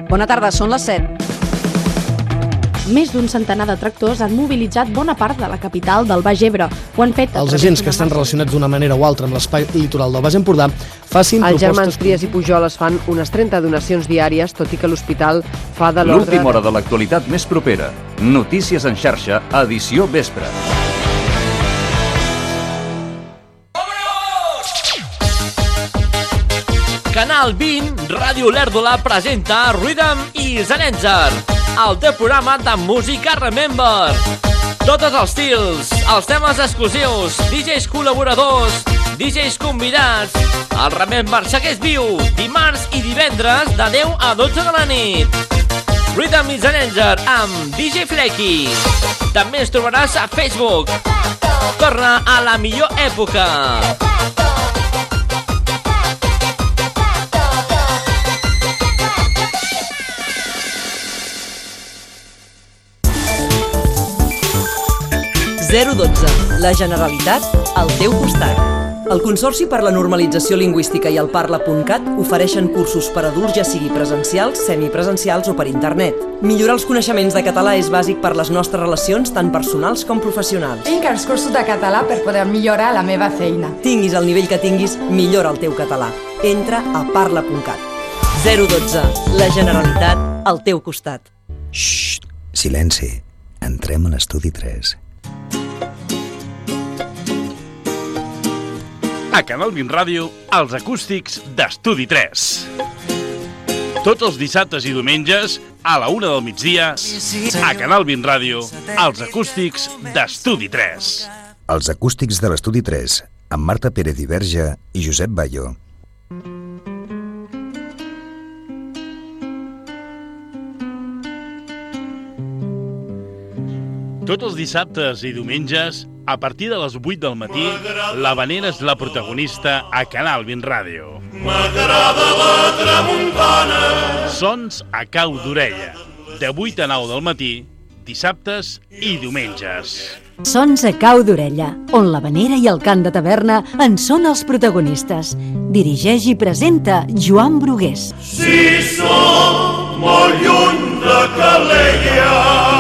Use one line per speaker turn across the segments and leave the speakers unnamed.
Bona tarda, són les 7.
Més d'un centenar de tractors han mobilitzat bona part de la capital del Baix Ebre. Ho han fet
els agents que estan relacionats d'una manera o altra amb l'espai litoral del Baix Empordà facin
Els
propostes...
germans Trias i Pujol es fan unes 30 donacions diàries, tot i que l'hospital fa de l'ordre...
L'última hora de l'actualitat més propera. Notícies en xarxa, edició vespre.
Canal 20, Ràdio Lèrdola presenta Rhythm i Zanenzer, el teu programa de música Remember. Tots els estils, els temes exclusius, DJs col·laboradors, DJs convidats. El Remember segueix viu, dimarts i divendres de 10 a 12 de la nit. Rhythm i Zanenzer amb DJ Flecky. També ens trobaràs a Facebook. Torna a la millor època.
La Generalitat al teu costat. El Consorci per la Normalització Lingüística i el Parla.cat ofereixen cursos per adults, ja sigui presencials, semipresencials o per internet. Millorar els coneixements de català és bàsic per les nostres relacions, tant personals com professionals.
Tinc els cursos de català per poder millorar la meva feina.
Tinguis el nivell que tinguis, millora el teu català. Entra a Parla.cat. 012. La Generalitat al teu costat.
Xxxt, silenci. Entrem a l'estudi 3.
A Canal 20 Ràdio, els acústics d'Estudi 3. Tots els dissabtes i diumenges, a la 1 del migdia, a Canal 20 Ràdio, els acústics d'Estudi 3.
Els acústics de l'Estudi 3, amb Marta Pérez i Verge i Josep Bayo.
Tots els dissabtes i diumenges, a partir de les 8 del matí, l'Havanera és la protagonista a Canal 20 Ràdio.
M'agrada la tramuntana.
Sons a cau d'orella, de 8 a 9 del matí, dissabtes i diumenges.
Sons a cau d'orella, on l'Havanera i el cant de taverna en són els protagonistes. Dirigeix i presenta Joan Brugués.
Si som molt lluny de Calella.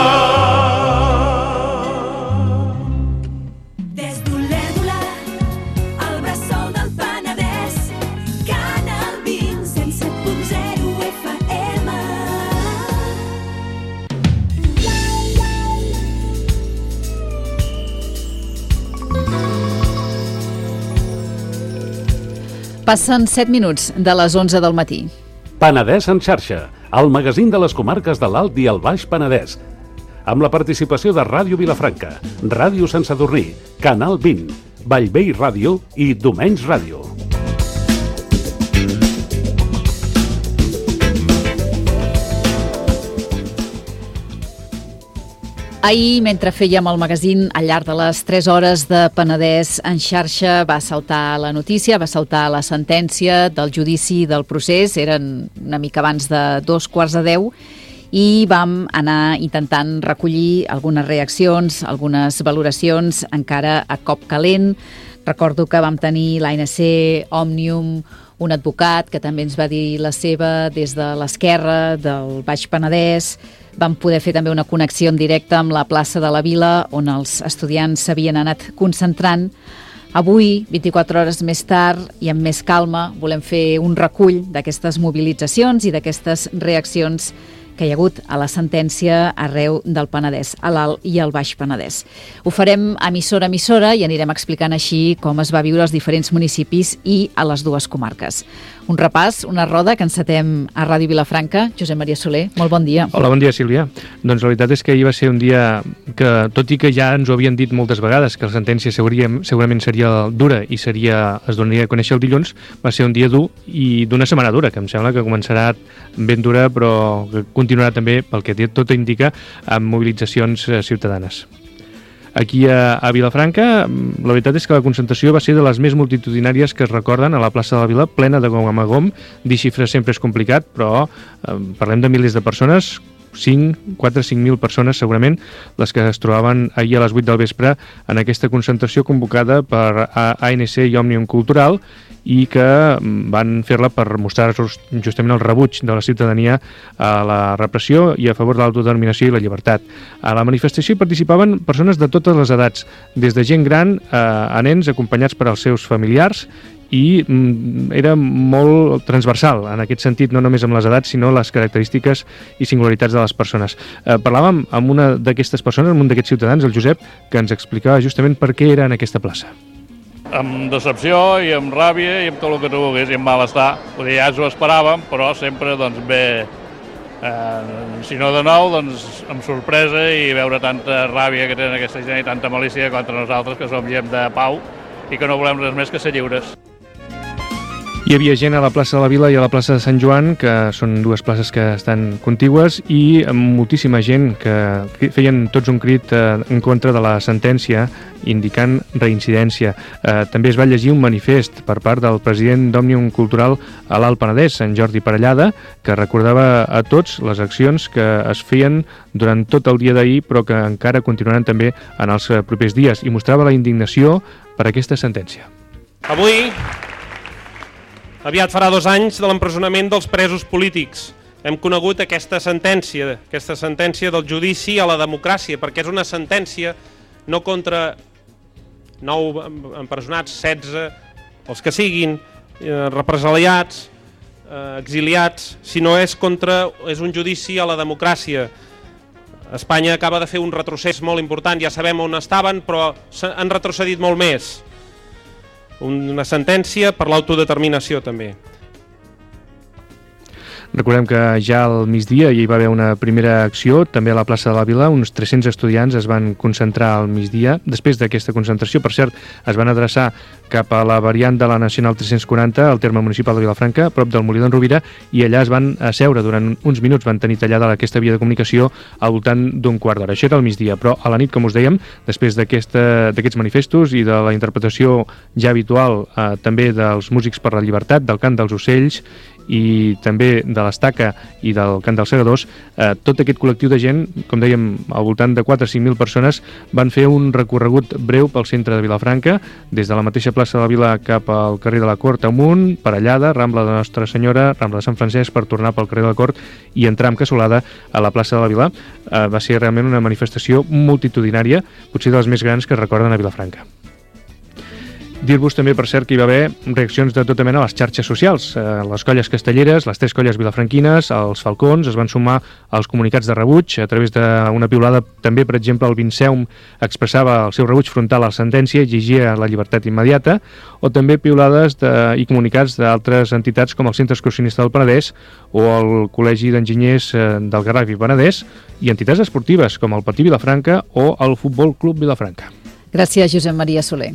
Passen 7 minuts de les 11 del matí.
Penedès en xarxa, el magazín de les comarques de l'Alt i el Baix Penedès. Amb la participació de Ràdio Vilafranca, Ràdio Sant Sadurní, Canal 20, Vallvei Ràdio i Domenys Ràdio.
Ahir, mentre fèiem el magazín, al llarg de les 3 hores de Penedès en xarxa, va saltar la notícia, va saltar la sentència del judici del procés. Eren una mica abans de 2:15 i vam anar intentant recollir algunes reaccions, algunes valoracions, encara a cop calent. Recordo que vam tenir l'ANC, Òmnium, un advocat que també ens va dir la seva des de l'esquerra del Baix Penedès. Vam poder fer també una connexió en directe amb la plaça de la Vila, on els estudiants s'havien anat concentrant. Avui, 24 hores més tard i amb més calma, volem fer un recull d'aquestes mobilitzacions i d'aquestes reaccions que hi ha hagut a la sentència arreu del Penedès, a l'Alt i al Baix Penedès. Ho farem emissora a emissora i anirem explicant així com es va viure als diferents municipis i a les dues comarques. Un repàs, una roda que encetem a Ràdio Vilafranca. Josep Maria Soler, molt bon dia.
Hola, bon dia, Sílvia. Doncs la veritat és que ahir va ser un dia que, tot i que ja ens ho havien dit moltes vegades, que la sentència segurament seria dura i es donaria a conèixer el dilluns, va ser un dia dur i d'una setmana dura, que em sembla que començarà ben dura, però que continuarà també, pel que tot indica, amb mobilitzacions ciutadanes. Aquí a Vilafranca, la veritat és que la concentració va ser de les més multitudinàries que es recorden a la plaça de la Vila, plena de gom a gom. Dir xifres sempre és complicat, però parlem de milers de persones, 4-5.000 persones segurament les que es trobaven ahir a les 8 del vespre en aquesta concentració convocada per ANC i Òmnium Cultural i que van fer-la per mostrar justament el rebuig de la ciutadania a la repressió i a favor de l'autodeterminació i la llibertat. A la manifestació hi participaven persones de totes les edats, des de gent gran a nens acompanyats per als seus familiars, i era molt transversal en aquest sentit, no només amb les edats sinó les característiques i singularitats de les persones. Parlàvem amb una d'aquestes persones, amb un d'aquests ciutadans, el Josep, que ens explicava justament per què era en aquesta plaça.
Amb decepció i amb ràbia i amb tot el que tu vulguis i amb malestar. Ja ens ho esperàvem, però sempre ve, si no de nou, amb sorpresa i veure tanta ràbia que tenen aquesta gent i tanta malícia contra nosaltres que som gent de pau i que no volem res més que ser lliures.
Hi havia gent a la plaça de la Vila i a la plaça de Sant Joan, que són dues places que estan contigües, i moltíssima gent que feien tots un crit en contra de la sentència, indicant reincidència. També es va llegir un manifest per part del president d'Òmnium Cultural a l'Alt Penedès, en Jordi Parellada, que recordava a tots les accions que es feien durant tot el dia d'ahir, però que encara continuaran també en els propers dies, i mostrava la indignació per aquesta sentència.
Avui, aviat farà 2 anys de l'empresonament dels presos polítics. Hem conegut aquesta sentència del judici a la democràcia, perquè és una sentència no contra 9 empresonats, 16, els que siguin, represaliats, exiliats, sinó és un judici a la democràcia. Espanya acaba de fer un retrocés molt important, ja sabem on estaven, però han retrocedit molt més. Una sentència per l'autodeterminació també.
Recordem que ja al migdia hi va haver una primera acció, també a la plaça de la Vila, uns 300 estudiants es van concentrar al migdia. Després d'aquesta concentració, per cert, es van adreçar cap a la variant de la Nacional 340, al terme municipal de Vilafranca, prop del Molí d'en Rovira, i allà es van asseure durant uns minuts, van tenir tallada aquesta via de comunicació al voltant d'un quart d'hora. Això era al migdia, però a la nit, com us dèiem, després d'aquests manifestos i de la interpretació ja habitual també dels Músics per la Llibertat, del Cant dels Ocells i també de l'Estaca i del Cant dels Segadors, tot aquest col·lectiu de gent, com dèiem, al voltant de 4 o 5.000 persones, van fer un recorregut breu pel centre de Vilafranca, des de la mateixa plaça de la Vila cap al carrer de la Cort amunt, Parellada, Rambla de Nostra Senyora, Rambla de Sant Francesc, per tornar pel carrer de la Cort i entrar amb cassolada a la plaça de la Vila. Va ser realment una manifestació multitudinària, potser de les més grans que es recorden a Vilafranca. Dir-vos també, per cert, que hi va haver reaccions de tota mena a les xarxes socials. Les colles castelleres, les 3 colles vilafranquines, els falcons, es van sumar als comunicats de rebuig a través d'una piulada. També, per exemple, el Vinceum expressava el seu rebuig frontal a la sentència i exigia la llibertat immediata, o també piulades i comunicats d'altres entitats com el Centre Excursionista del Penedès o el Col·legi d'Enginyers del Garraf i Penedès, i entitats esportives com el Patí Vilafranca o el Futbol Club Vilafranca.
Gràcies, Josep Maria Soler.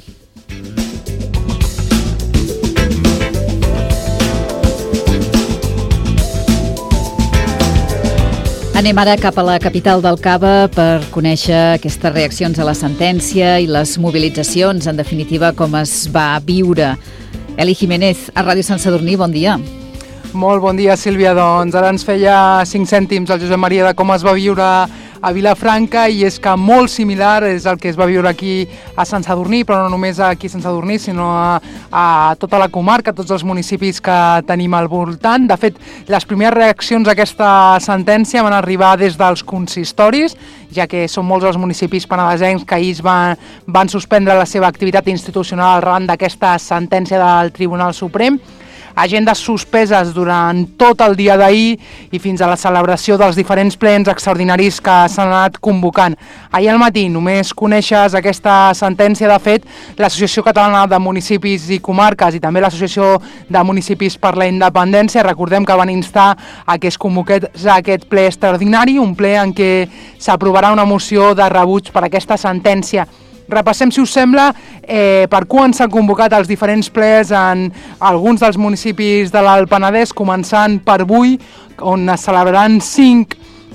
Anem ara cap a la capital del Cava per conèixer aquestes reaccions a la sentència i les mobilitzacions, en definitiva, com es va viure. Eli Jiménez, a Ràdio Sant Sadurní, bon dia.
Molt bon dia, Sílvia. Doncs ara ens feia 5 cèntims el Josep Maria de com es va viure a Vilafranca, i és que molt similar és el que es va viure aquí a Sant Sadurní, però no només aquí a Sant Sadurní, sinó a tota la comarca, a tots els municipis que tenim al voltant. De fet, les primeres reaccions a aquesta sentència van arribar des dels consistoris, ja que són molts els municipis penedesencs que ahir van suspendre la seva activitat institucional arran d'aquesta sentència del Tribunal Suprem. Agendes suspeses durant tot el dia d'ahir i fins a la celebració dels diferents plens extraordinaris que s'han anat convocant. Ahir al matí només coneixes aquesta sentència. De fet, l'Associació Catalana de Municipis i Comarques i també l'Associació de Municipis per la Independència, recordem que van instar a que es convoqués aquest ple extraordinari, un ple en què s'aprovarà una moció de rebuig per aquesta sentència. Repassem, si us sembla, per quan s'han convocat els diferents plens en alguns dels municipis de l'Alt Penedès, començant per Buy, on es celebraran 5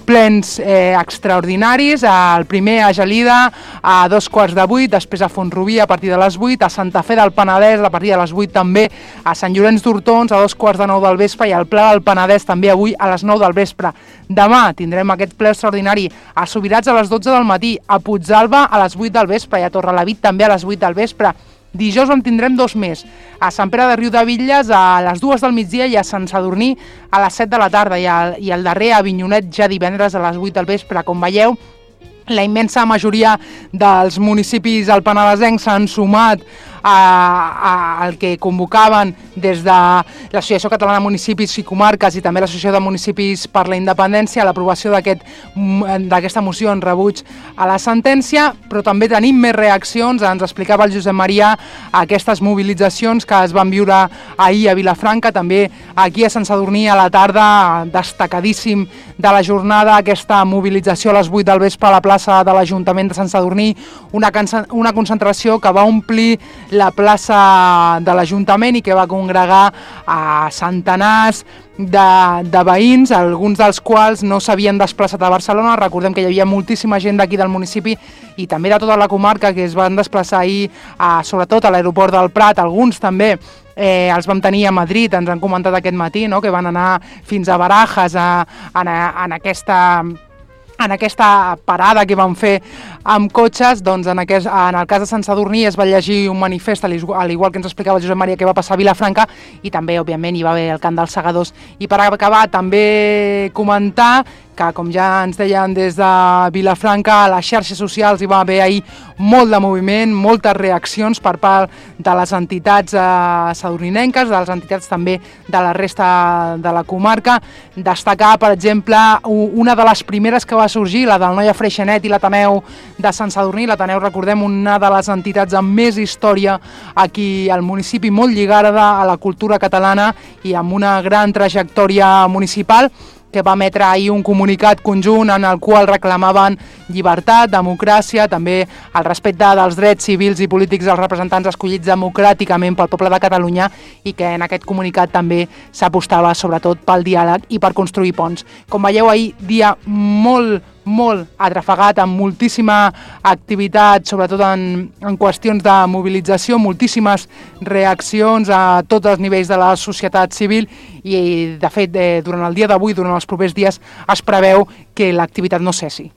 plens extraordinaris, el primer a Gelida a 7:15, després a Font-rubí a partir de les 8, a Santa Fe del Penedès a partir de les 8 també, a Sant Llorenç d'Hortons a 2:45 del vespre i al Pla del Penedès també avui a les 9 del vespre. Demà tindrem aquest ple extraordinari a Subirats a les 12 del matí, a Puigdàlber a les 8 del vespre i a Torrelavit també a les 8 del vespre. Dijous en tindrem 2 més, a Sant Pere de Riudebitlles a les 2 del migdia i a Sant Sadurní a les 7 de la tarda i el darrer a Avinyonet ja divendres a les 8 del vespre. Com veieu, la immensa majoria dels municipis alpenadesencs s'han sumat al que convocaven des de l'Associació Catalana de Municipis i Comarques i també l'Associació de Municipis per la Independència a l'aprovació d'aquesta moció en rebuig a la sentència, però també tenim més reaccions. Ens explicava el Josep Maria aquestes mobilitzacions que es van viure ahir a Vilafranca, també aquí a Sant Sadurní a la tarda, destacadíssim de la jornada, aquesta mobilització a les 8 del vespre a la plaça de l'Ajuntament de Sant Sadurní, una concentració que va omplir la plaça de l'Ajuntament i que va congregar a centenars de veïns, alguns dels quals no s'havien desplaçat a Barcelona. Recordem que hi havia moltíssima gent d'aquí del municipi i també de tota la comarca que es van desplaçar ahir, sobretot a l'aeroport del Prat, alguns també els vam tenir a Madrid, ens han comentat aquest matí, no?, que van anar fins a Barajas en aquesta parada que van fer amb cotxes. Doncs en el cas de Sant Sadurní es va llegir un manifest, al igual que ens explicava el Josep Maria, que va passar a Vilafranca, i també, òbviament, hi va haver el cant dels segadors. I per acabar, també comentar que, com ja ens deien des de Vilafranca, a les xarxes socials hi va haver ahir molt de moviment, moltes reaccions per part de les entitats sadurninenques, de les entitats també de la resta de la comarca. Destacar, per exemple, una de les primeres que va sorgir, la del Noia Freixenet i l'Ateneu de Sant Sadurní. L'Ateneu, recordem, una de les entitats amb més història aquí al municipi, molt lligada a la cultura catalana i amb una gran trajectòria municipal, que va emetre ahir un comunicat conjunt en el qual reclamaven llibertat, democràcia, també el respecte dels drets civils i polítics dels representants escollits democràticament pel poble de Catalunya, i que en aquest comunicat també s'apostava sobretot pel diàleg i per construir ponts. Com veieu, ahir dia molt atrafegat, amb moltíssima activitat, sobretot en qüestions de mobilització, moltíssimes reaccions a tots els nivells de la societat civil i, de fet, durant el dia d'avui, durant els propers dies, es preveu que l'activitat no cessi.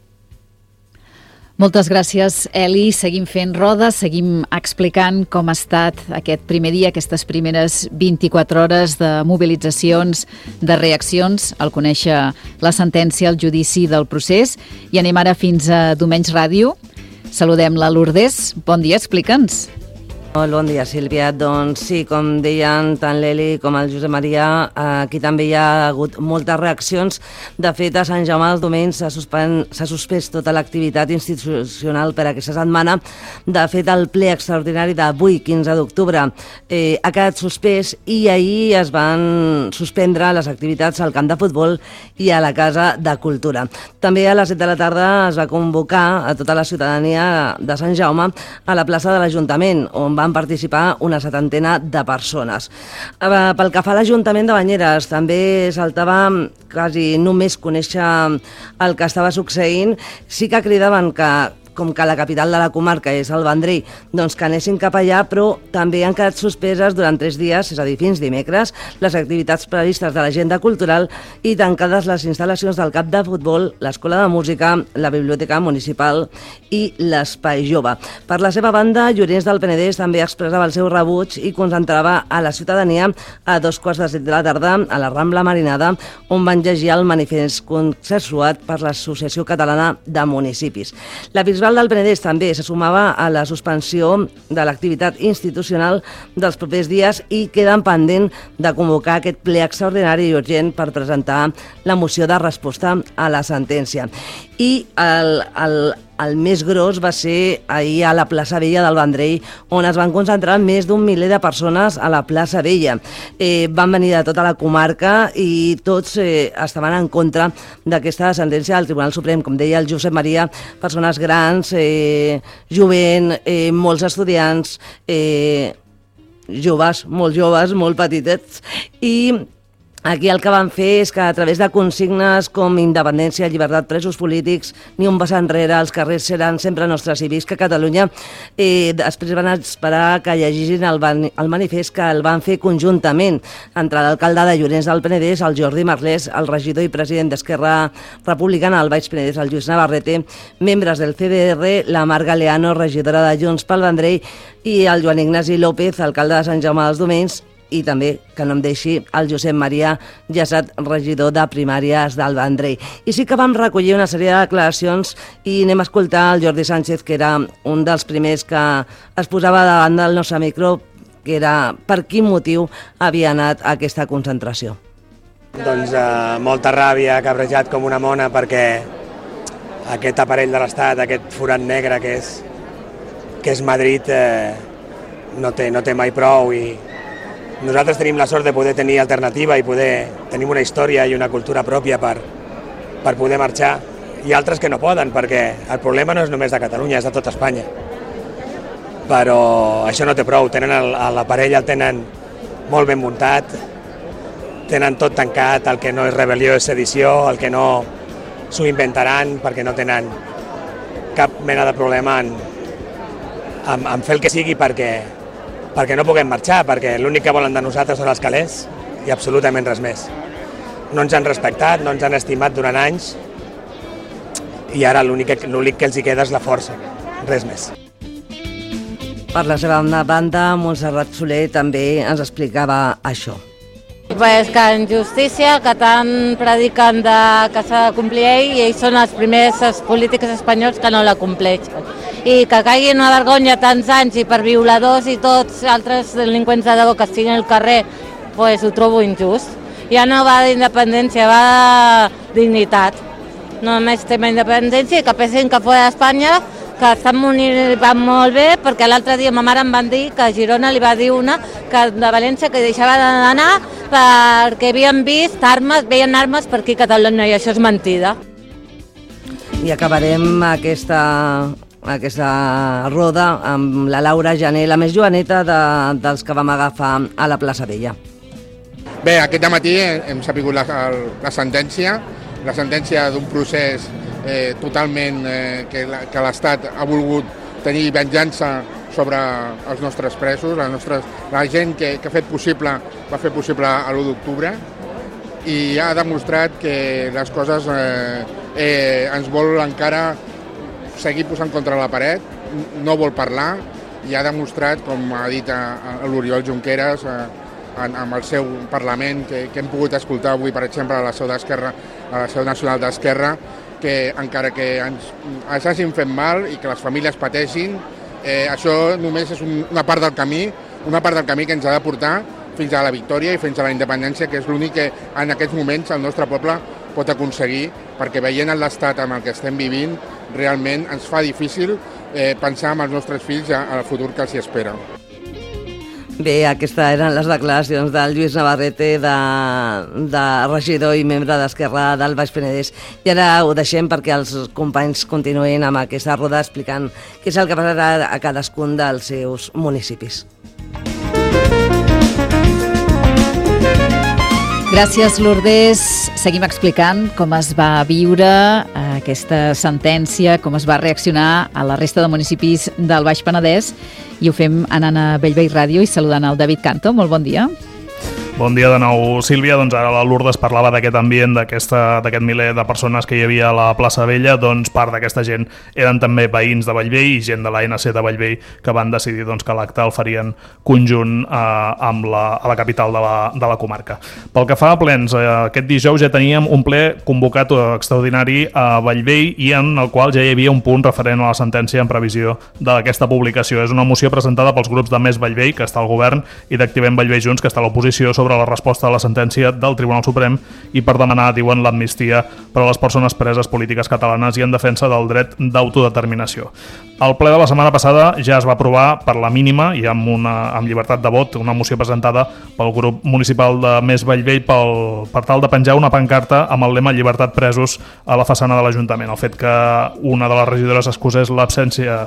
Moltes gràcies, Eli. Seguim fent roda, seguim explicant com ha estat aquest primer dia, aquestes primeres 24 hores de mobilitzacions, de reaccions, al conèixer la sentència, el judici del procés. I anem ara fins a Domenys Ràdio. Saludem la Lourdes. Bon dia, explica'ns.
Molt bon dia, Sílvia. Doncs sí, com deien tant l'Eli com el Josep Maria, aquí també hi ha hagut moltes reaccions. De fet, a Sant Jaume dels Domenys s'ha suspès tota l'activitat institucional per aquesta setmana. De fet, el ple extraordinari d'avui, 15 d'octubre, ha quedat suspès i ahir es van suspendre les activitats al camp de futbol i a la Casa de Cultura. També a les 7 de la tarda es va convocar a tota la ciutadania de Sant Jaume a la plaça de l'Ajuntament, on van participar una 70 de persones. Pel que fa a l'Ajuntament de Banyeres, també saltava quasi només conèixer el que estava succeint. Sí que cridaven que, com que la capital de la comarca és el Vendrell, doncs que anessin cap allà, però també han quedat suspeses durant 3 dies, és a dir, fins dimecres, les activitats previstes de l'agenda cultural i tancades les instal·lacions del camp de futbol, l'escola de música, la biblioteca municipal i l'espai jove. Per la seva banda, Llorenç del Penedès també expressava el seu rebuig i concentrava a la ciutadania a 7:15 de la tarda a la Rambla Marinada, on van llegir el manifest consensuat per l'Associació Catalana de Municipis. La Bisbal del Penedès també se sumava a la suspensió de l'activitat institucional dels propers dies i queden pendent de convocar aquest ple extraordinari i urgent per presentar la moció de resposta a la sentència. I el més gros va ser ahir a la plaça Vella del Vendrell, on es van concentrar més d'un miler de persones a la plaça Vella. Van venir de tota la comarca i tots estaven en contra d'aquesta sentència del Tribunal Suprem. Com deia el Josep Maria, persones grans, jovent, molts estudiants, joves, molt petitets, i Aquí el que van fer és que a través de consignes com independència, llibertat, presos polítics, ni un pas enrere, els carrers seran sempre nostres i visca Catalunya, després van esperar que llegissin el manifest que el van fer conjuntament entre l'alcalde de Llorenç del Penedès, el Jordi Marlès, el regidor i president d'Esquerra Republicana al Baix Penedès, el Lluís Navarrete, membres del CDR, la Mar Galeano, regidora de Junts pel Vendrell, i el Joan Ignasi López, alcalde de Sant Jaume dels Domenys, i també, que no em deixi, el Josep Maria Llassat, regidor de primàries del Vendrell. I sí que vam recollir una sèrie de declaracions i anem a escoltar el Jordi Sánchez, que era un dels primers que es posava davant del nostre micro, que era per quin motiu havia anat a aquesta concentració.
Doncs molta ràbia, cabrejat com una mona, perquè aquest aparell de l'Estat, aquest forat negre que és Madrid, no té mai prou, i nosaltres tenim la sort de poder tenir alternativa i tenim una història i una cultura pròpia per poder marxar, i altres que no poden, perquè el problema no és només de Catalunya, és de tota Espanya. Però això no té prou, l'aparell el tenen molt ben muntat, tenen tot tancat, el que no és rebel·lió és sedició, el que no s'ho inventaran, perquè no tenen cap mena de problema en fer el que sigui perquè no puguem marxar, perquè l'únic que volen de nosaltres són els calés i absolutament res més. No ens han respectat, no ens han estimat durant anys, i ara l'únic que els hi queda és la força, res més.
Per la seva banda, Montserrat Soler també ens explicava això.
Pues que en justícia, que tant prediquen que s'ha de complir i ells són els primers polítics espanyols que no la compleixen. I que caiguin una vergonya tants anys i per violadors i tots altres delinqüents de debò que estiguin al carrer, pues ho trobo injust. Ja no va d'independència, va de dignitat. No només tema independència i que pensin que fora d'Espanya, que van molt bé, perquè l'altre dia ma mare em van dir que a Girona li va dir una que de València que deixava d'anar perquè havien vist armes, veien armes per aquí a Catalunya, i això és mentida.
I acabarem aquesta roda amb la Laura Jané, la més joveneta dels que vam agafar a la plaça Vella.
Bé, aquest matí hem sabut la sentència d'un procés totalment que l'Estat ha volgut tenir venjança sobre els nostres presos, la gent que va fer possible l'1 d'octubre, i ha demostrat que les coses ens vol encara seguir posant contra la paret, no vol parlar, i ha demostrat, com ha dit l'Oriol Junqueras amb el seu Parlament, que hem pogut escoltar avui, per exemple, a la seu d'Esquerra, a la seu nacional d'Esquerra, que encara que ens hagin fet mal i que les famílies pateixin, això només és una part del camí que ens ha de portar fins a la victòria i fins a la independència, que és l'únic que en aquests moments el nostre poble pot aconseguir, perquè veient l'estat amb el que estem vivint, realment ens fa difícil pensar en els nostres fills al futur que els hi espera.
Bé, aquestes eren les declaracions del Lluís Navarrete, de regidor i membre d'Esquerra del Baix Penedès. I ara ho deixem perquè els companys continuïn amb aquesta roda explicant què és el que passarà a cadascun dels seus municipis.
Gràcies, Lourdes. Seguim explicant com es va viure aquesta sentència, com es va reaccionar a la resta de municipis del Baix Penedès, i ho fem anant a Bellvei Ràdio i saludant el David Canto. Molt bon dia.
Bon dia de nou, Sílvia. Doncs ara la Lourdes parlava d'aquest ambient, d'aquest miler de persones que hi havia a la plaça Vella. Doncs part d'aquesta gent eren també veïns de Bellvei i gent de l'ANC de Bellvei que van decidir que l'acte el farien conjunt a la capital de la comarca. Pel que fa a plens, aquest dijous ja teníem un ple convocat extraordinari a Bellvei i en el qual ja hi havia un punt referent a la sentència en previsió d'aquesta publicació. És una moció presentada pels grups de Més Bellvei, que està al govern, i d'Activem Bellvei Junts, que està a l'oposició, sobre la resposta a la sentència del Tribunal Suprem i per demanar, diuen, l'amnistia per a les persones preses polítiques catalanes i en defensa del dret d'autodeterminació. El ple de la setmana passada ja es va aprovar per la mínima i amb llibertat de vot una moció presentada pel grup municipal de Més Bellvei per tal de penjar una pancarta amb el lema "Llibertat presos" a la façana de l'Ajuntament. El fet que una de les regidores excusés l'absència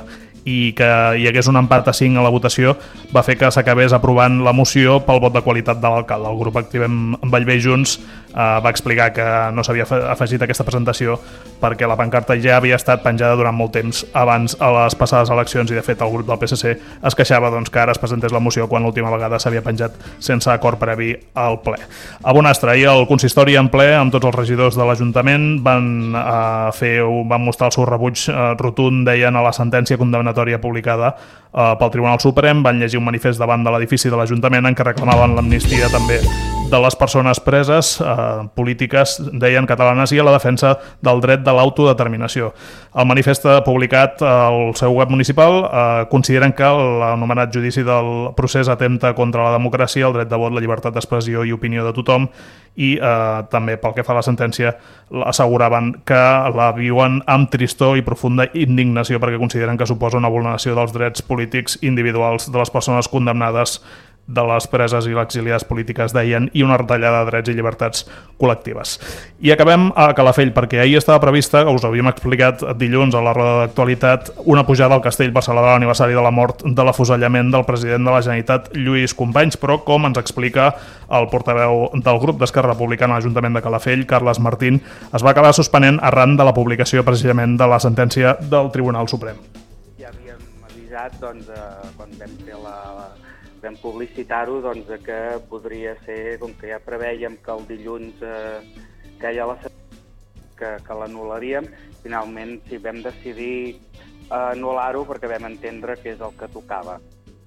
i que hi hagués un empat a 5 a la votació va fer que s'acabés aprovant la moció pel vot de qualitat de l'alcalde. El grup Activem Vallvé Junts va explicar que no s'havia afegit aquesta presentació perquè la pancarta ja havia estat penjada durant molt temps abans a les passades eleccions i de fet el grup del PSC es queixava que ara es presentés la moció quan l'última vegada s'havia penjat sense acord previ al ple. A Bonastre, ahir el consistori en ple amb tots els regidors de l'Ajuntament van mostrar el seu rebuig rotund, deien, a la sentència condemnatòria publicada pel Tribunal Suprem, van llegir un manifest davant de l'edifici de l'Ajuntament en què reclamaven l'amnistia també de les persones preses polítiques, deien, catalanes, i a la defensa del dret de l'autodeterminació. El manifest publicat al seu web municipal consideren que l'anomenat judici del procés atempta contra la democràcia, el dret de vot, la llibertat d'expressió i opinió de tothom, i també pel que fa a la sentència asseguraven que la viuen amb tristor i profunda indignació perquè consideren que suposa una vulneració dels drets polítics individuals de les persones condemnades, de les preses i exiliades polítiques, deien, i una retallada de drets i llibertats col·lectives. I acabem a Calafell, perquè ahir estava prevista, us ho havíem explicat dilluns a la roda d'actualitat, una pujada al castell per celebrar l'aniversari de la mort de l'afusellament del president de la Generalitat, Lluís Companys, però, com ens explica el portaveu del grup d'Esquerra Republicana a l'Ajuntament de Calafell, Carles Martín, es va acabar suspenent arran de la publicació precisament de la sentència del Tribunal Suprem.
Ja havíem avisat, quan vam publicitar-ho, que podria ser, com que ja prevèiem que el dilluns queia la sentència, que l'anul·laríem. Finalment sí, vam decidir anul·lar-ho perquè vam entendre que és el que tocava.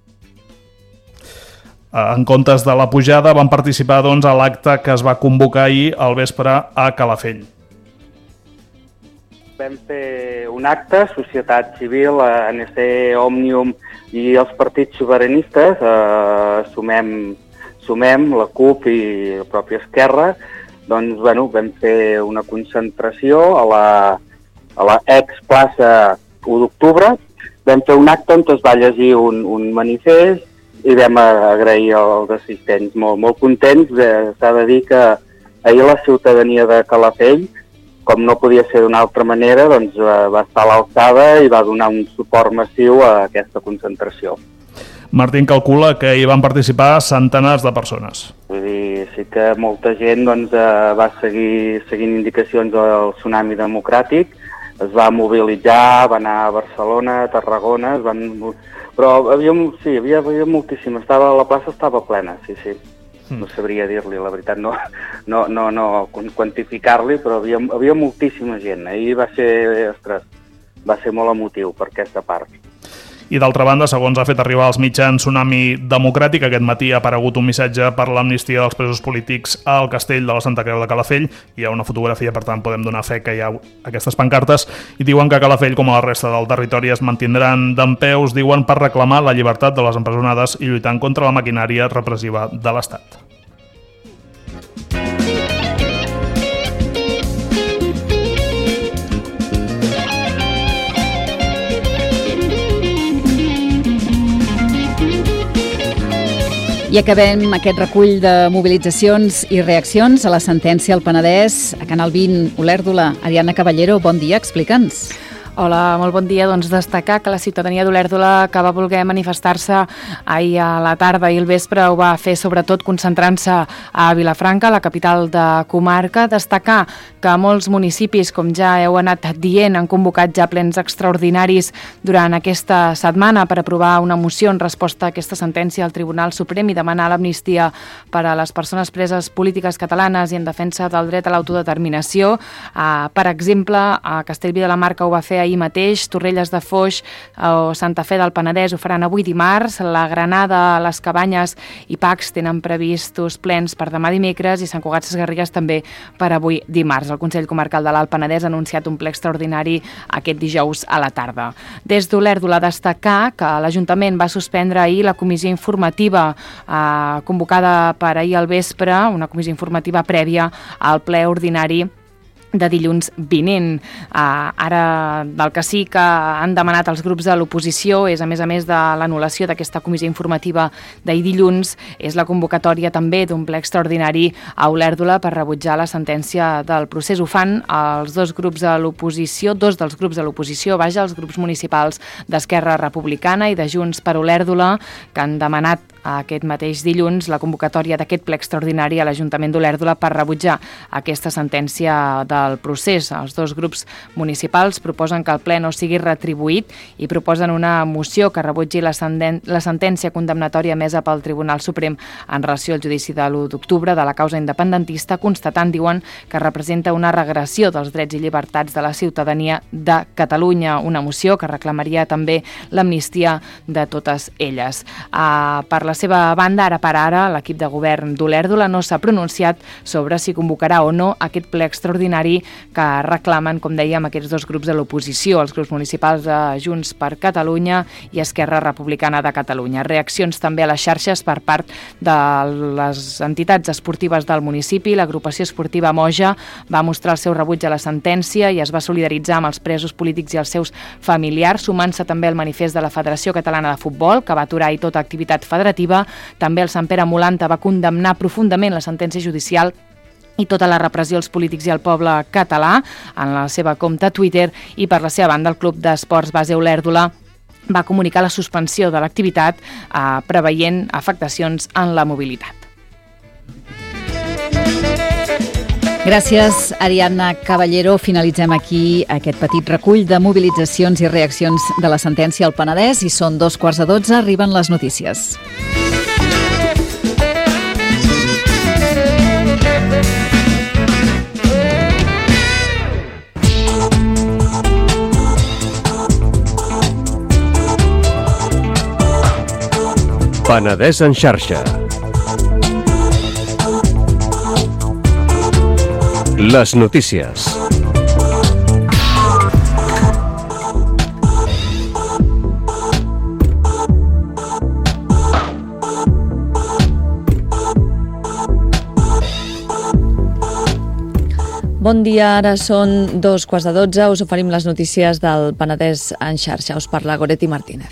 En comptes de la pujada van participar a l'acte que es va convocar ahir al vespre a Calafell.
Vam fer un acte, societat civil, ANC, Òmnium i els partits sobiranistes, Sumem, la CUP i la pròpia Esquerra, vam fer una concentració a la ex-plaça 1 d'octubre, vam fer un acte on es va llegir un manifest i vam agrair als assistents, molt contents. S'ha de dir que ahir la ciutadania de Calafell, com no podia ser d'una altra manera, va estar a l'alçada i va donar un suport massiu a aquesta concentració.
Martín calcula que hi van participar centenars de persones.
Vull dir, sí que molta gent va seguint indicacions del tsunami democràtic, es va mobilitzar, va anar a Barcelona, a Tarragona, però hi havia moltíssim, la plaça estava plena, sí. No sabria dir-li, la veritat, no quantificar-li, però havia moltíssima gent. Ahir va ser molt emotiu per aquesta part.
I d'altra banda, segons ha fet arribar als mitjans Tsunami Democràtic, aquest matí ha aparegut un missatge per l'amnistia dels presos polítics al castell de la Santa Creu de Calafell. Hi ha una fotografia, per tant podem donar fe que hi ha aquestes pancartes, i diuen que Calafell, com a la resta del territori, es mantindran dempeus, diuen, per reclamar la llibertat de les empresonades i lluitant contra la maquinària repressiva de l'Estat.
I acabem aquest recull de mobilitzacions i reaccions a la sentència al Penedès. A Canal 20, Olèrdola, Ariadna Caballero, bon dia, explica'ns.
Hola, molt bon dia. Destacar que la ciutadania d'Olèrdola, que va voler manifestar-se ahir a la tarda i el vespre, ho va fer sobretot concentrant-se a Vilafranca, la capital de comarca. Destacar que molts municipis, com ja heu anat dient, han convocat ja plens extraordinaris durant aquesta setmana per aprovar una moció en resposta a aquesta sentència del Tribunal Suprem i demanar l'amnistia per a les persones preses polítiques catalanes i en defensa del dret a l'autodeterminació. Per exemple, a Castellví de la Marca ho va fer ahir mateix, Torrelles de Foix o Santa Fe del Penedès ho faran avui dimarts, la Granada, les Cabanyes i Pacs tenen previstos plens per demà dimecres i Sant Cugat Sesgarrigues també per avui dimarts. El Consell Comarcal de l'Alt Penedès ha anunciat un ple extraordinari aquest dijous a la tarda. Des d'Olèrdola, destacar que l'Ajuntament va suspendre ahir la comissió informativa convocada per ahir al vespre, una comissió informativa prèvia al ple ordinari de dilluns vinent. Ara, del que sí que han demanat els grups de l'oposició és, a més de l'anul·lació d'aquesta comissió informativa d'ahir dilluns, és la convocatòria també d'un ple extraordinari a Olèrdola per rebutjar la sentència del procés. Ho fan els dos dels grups de l'oposició, els grups municipals d'Esquerra Republicana i de Junts per Olèrdola, que han demanat aquest mateix dilluns la convocatòria d'aquest ple extraordinari a l'Ajuntament d'Olèrdola per rebutjar aquesta sentència del procés. Els dos grups municipals proposen que el ple no sigui retribuït i proposen una moció que rebutgi la sentència condemnatòria emesa pel Tribunal Suprem en relació al judici de l'1 d'octubre de la causa independentista, constatant, diuen, que representa una regressió dels drets i llibertats de la ciutadania de Catalunya, una moció que reclamaria també l'amnistia de totes elles. Per la seva banda, ara per ara, l'equip de govern d'Olèrdola no s'ha pronunciat sobre si convocarà o no aquest ple extraordinari que reclamen, com dèiem, aquests dos grups de l'oposició, els grups municipals de Junts per Catalunya i Esquerra Republicana de Catalunya. Reaccions també a les xarxes per part de les entitats esportives del municipi. L'agrupació esportiva Moja va mostrar el seu rebuig a la sentència i es va solidaritzar amb els presos polítics i els seus familiars, sumant-se també al manifest de la Federació Catalana de Futbol, que va aturar i tota activitat federativa. També el Sant Pere Molanta va condemnar profundament la sentència judicial i tota la repressió als polítics i al poble català en la seva compte Twitter, i per la seva banda el Club d'Esports Base Olèrdola va comunicar la suspensió de l'activitat preveient afectacions en la mobilitat.
Gràcies, Ariadna Caballero. Finalitzem aquí aquest petit recull de mobilitzacions i reaccions de la sentència al Penedès i són 11:15, arriben les notícies.
Penedès en xarxa. Les notícies.
Bon dia, ara són 11:15. Us oferim les notícies del Penedès en xarxa. Us parla Goretti Martínez.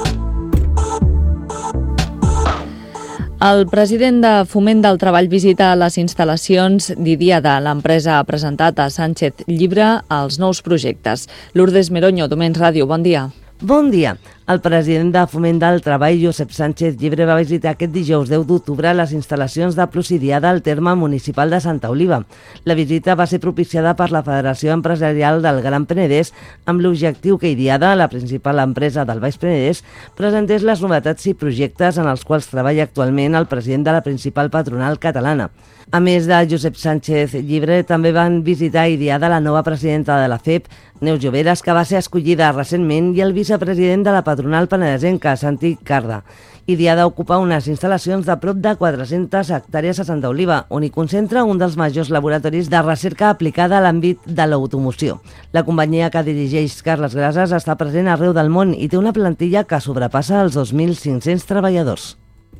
El president de Foment del Treball visita les instal·lacions d'Idiada. L'empresa ha presentat a Sánchez Llibre els nous projectes. Lourdes Meroño, Domens Ràdio, bon dia.
Bon dia. El president de Foment del Treball, Josep Sánchez Llibre, va visitar aquest dijous 10 d'octubre les instal·lacions de Plus Idiada al terme municipal de Santa Oliva. La visita va ser propiciada per la Federació Empresarial del Gran Penedès amb l'objectiu que Idiada, la principal empresa del Baix Penedès, presentés les novetats i projectes en els quals treballa actualment el president de la principal patronal catalana. A més de Josep Sánchez Llibre, també van visitar a Idiada la nova presidenta de la FEP, Neus Lloberes, que va ser escollida recentment, i el vicepresident de la patronal penedesenca, Santi Carda. Idiada ocupa unes instal·lacions de prop de 400 hectàrees a Santa Oliva, on hi concentra un dels majors laboratoris de recerca aplicada a l'àmbit de l'automoció. La companyia que dirigeix Carles Grases està present arreu del món i té una plantilla que sobrepassa els 2.500 treballadors.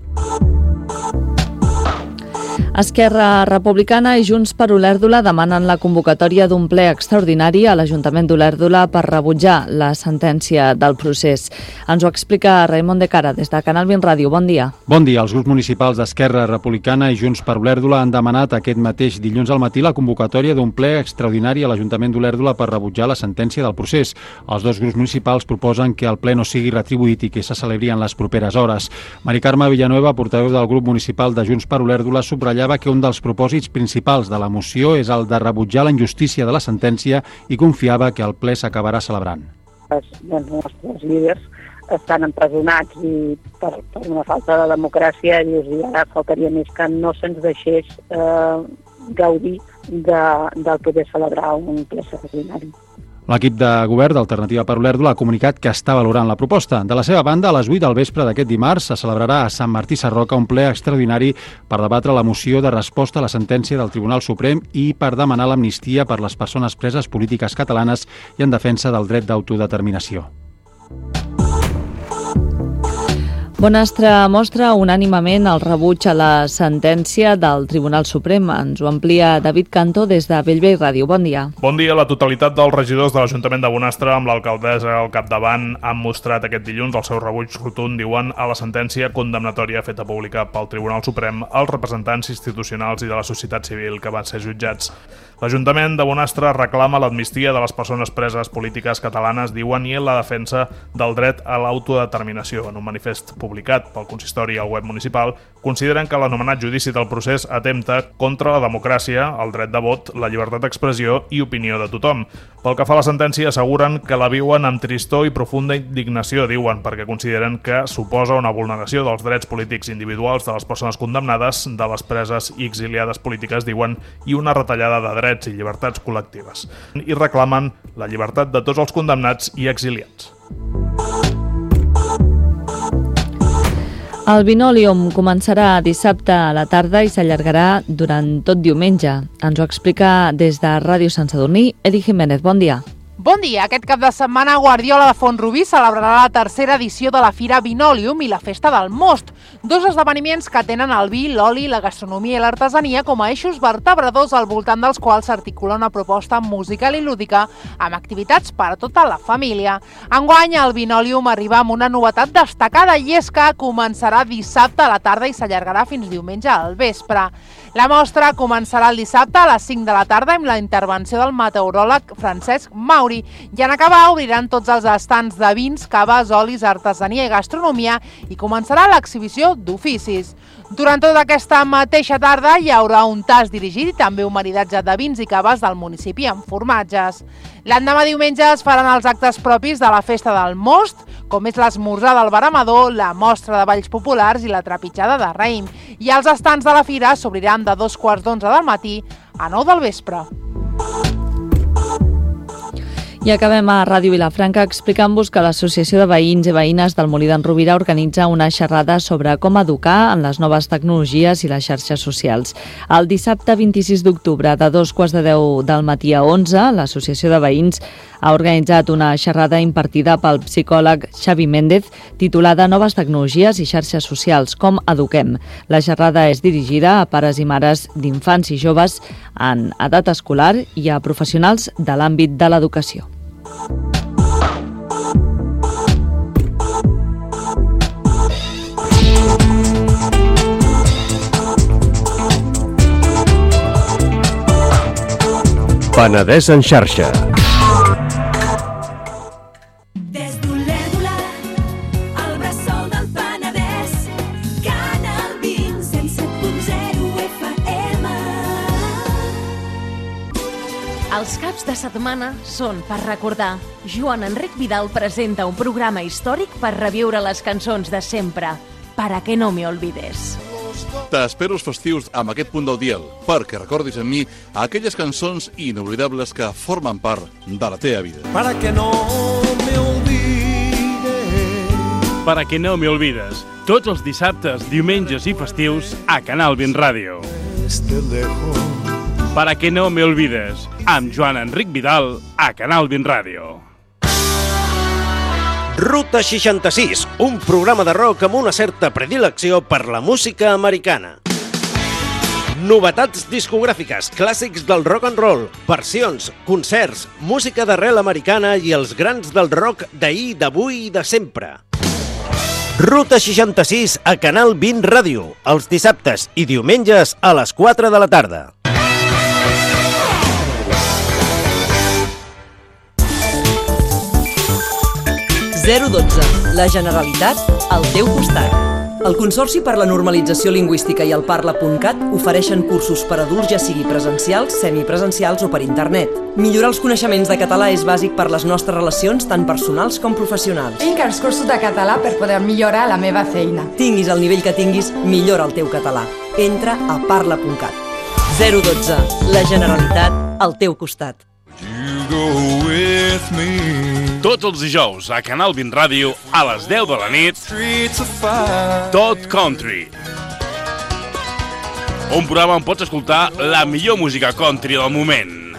Esquerra Republicana i Junts per Olèrdola demanen la convocatòria d'un ple extraordinari a l'Ajuntament d'Olèrdola per rebutjar la sentència del procés. Ens ho explica Raimon de Cara des de Canal 20 Ràdio. Bon dia.
Bon dia. Els grups municipals d'Esquerra Republicana i Junts per Olèrdola han demanat aquest mateix dilluns al matí la convocatòria d'un ple extraordinari a l'Ajuntament d'Olèrdola per rebutjar la sentència del procés. Els dos grups municipals proposen que el ple no sigui retribuït i que se celebri en les properes hores. Mari Carme Villanueva, portaveu del grup municipal de Junts per Olèrdola, subratllava que un dels propòsits principals de la moció és el de rebutjar la injustícia de la sentència i confiava que el ple s'acabarà celebrant.
Els nostres líders estan empresonats i per una falta de democràcia, i ara faltaria més que no se'ns deixés gaudir del poder celebrar un ple extraordinari.
L'equip de govern d'Alternativa per Olèrdola ha comunicat que està valorant la proposta. De la seva banda, a les 8 del vespre d'aquest dimarts se celebrarà a Sant Martí Sarroca un ple extraordinari per debatre la moció de resposta a la sentència del Tribunal Suprem i per demanar l'amnistia per les persones preses polítiques catalanes i en defensa del dret d'autodeterminació.
Bonastre mostra unànimement el rebuig a la sentència del Tribunal Suprem. Ens ho amplia David Cantó des de Bellvei Ràdio. Bon dia.
Bon dia. La totalitat dels regidors de l'Ajuntament de Bonastre, amb l'alcaldessa al capdavant, han mostrat aquest dilluns el seu rebuig rotund, diuen, a la sentència condemnatòria feta pública pel Tribunal Suprem als representants institucionals i de la societat civil que van ser jutjats. L'Ajuntament de Bonastre reclama l'amnistia de les persones preses polítiques catalanes, diuen, i la defensa del dret a l'autodeterminació. En un manifest publicat pel consistori al web municipal, consideren que l'anomenat judici del procés atempta contra la democràcia, el dret de vot, la llibertat d'expressió i opinió de tothom. Pel que fa a la sentència, asseguren que la viuen amb tristor i profunda indignació, diuen, perquè consideren que suposa una vulneració dels drets polítics individuals de les persones condemnades, de les preses i exiliades polítiques, diuen, i una retallada de drets i llibertats col·lectives. I reclamen la llibertat de tots els condemnats i exiliats.
El Binòlium començarà dissabte a la tarda i s'allargarà durant tot diumenge. Ens ho explica des de Ràdio Sant Sadurní, Edi Jiménez. Bon dia.
Bon dia. Aquest cap de setmana Guardiola de Font-rubí celebrarà la tercera edició de la Fira Binòlium i la Festa del Most, dos esdeveniments que tenen el vi, l'oli, la gastronomia i l'artesania com a eixos vertebradors al voltant dels quals s'articula una proposta musical i lúdica amb activitats per a tota la família. Enguany, el Binòlium arriba amb una novetat destacada i és que començarà dissabte a la tarda i s'allargarà fins diumenge al vespre. La mostra començarà el dissabte a les 5 de la tarda amb la intervenció del meteoròleg Francesc Mauri i en acabar obriran tots els estants de vins, caves, olis, artesania i gastronomia i començarà l'exhibició d'oficis. Durant tota aquesta mateixa tarda hi haurà un tast dirigit i també un maridatge de vins i caves del municipi amb formatges. L'endemà diumenge es faran els actes propis de la Festa del Most, com és l'esmorzar del Baramador, la mostra de balls populars i la trepitjada de raïm. I els estants de la fira s'obriran de 2:15 del matí a 9 del vespre.
I acabem a Ràdio Vilafranca explicant-vos que l'Associació de Veïns i Veïnes del Molí d'en Rovira organitza una xerrada sobre com educar en les noves tecnologies i les xarxes socials. El dissabte 26 d'octubre, de 2:15 del matí a 11, l'Associació de Veïns ha organitzat una xerrada impartida pel psicòleg Xavi Méndez titulada Noves tecnologies i xarxes socials, com eduquem. La xerrada és dirigida a pares i mares d'infants i joves en edat escolar i a professionals de l'àmbit de l'educació.
Penedès en xarxa.
Des d'Olèdula, el bressol del Penedès, Canal 20, 107.0 FM.
Els caps de setmana són per recordar. Joan Enric Vidal presenta un programa històric per reviure les cançons de sempre. Para que no me olvides.
T'espero els festius amb aquest punt del dial, perquè recordis amb mi aquelles cançons inoblidables que formen part de la teva vida.
Para que no me olvides.
Para que no me olvides. Tots els dissabtes, diumenges i festius a Canal 20 Ràdio. Para que no me olvides. Amb Joan Enric Vidal a Canal 20 Ràdio.
Ruta 66, un programa de rock amb una certa predilecció per la música americana. Novetats discogràfiques, clàssics del rock and roll, versions, concerts, música d'arrel americana i els grans del rock d'ahir, d'avui i de sempre. Ruta 66 a Canal 20 Ràdio, els dissabtes i diumenges a les 4 de la tarda.
La Generalitat al teu costat. El Consorci per la Normalització Lingüística i el Parla.cat ofereixen cursos per adults, ja sigui presencials, semipresencials o per internet. Millorar els coneixements de català és bàsic per les nostres relacions tant personals com professionals.
Vinc als cursos de català per poder millorar la meva feina.
Tinguis el nivell que tinguis, millora el teu català. Entra a Parla.cat. 012. La Generalitat al teu costat.
Tots els dijous a Canal 20 Ràdio a les 10 de la nit, Tot Country. Un programa on pots escoltar la millor música country del moment.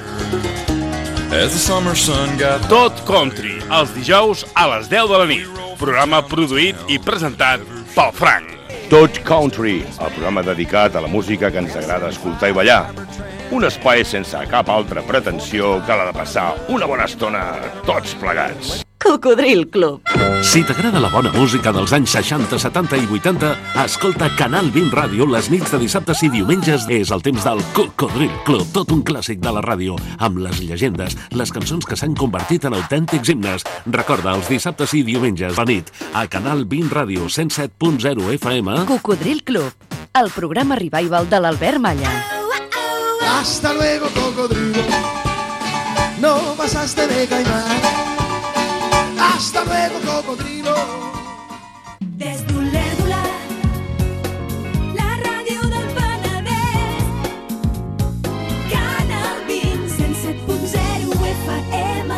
Tot Country, els dijous a les 10 de la nit. Programa produït i presentat pel franc.
Touch Country, el programa dedicat a la música que ens agrada escoltar i ballar. Un espai sense cap altra pretensió que la de passar una bona estona tots plegats.
Cocodril Club.
Si t'agrada la bona música dels anys 60, 70 i 80, escolta Canal 20 Ràdio les nits de dissabtes i diumenges. És el temps del Cocodril Club, tot un clàssic de la ràdio, amb les llegendes, les cançons que s'han convertit en autèntics himnes. Recorda, els dissabtes i diumenges a la nit, a Canal 20 Ràdio 107.0 FM.
Cocodril Club, el programa revival de l'Albert Malla.
Hasta luego, cocodrilo. No pasaste de caimán. Hasta luego, cocodrilo.
Des d'Olèrdola, la ràdio del Penedès. Canal 20, 107.0 FM.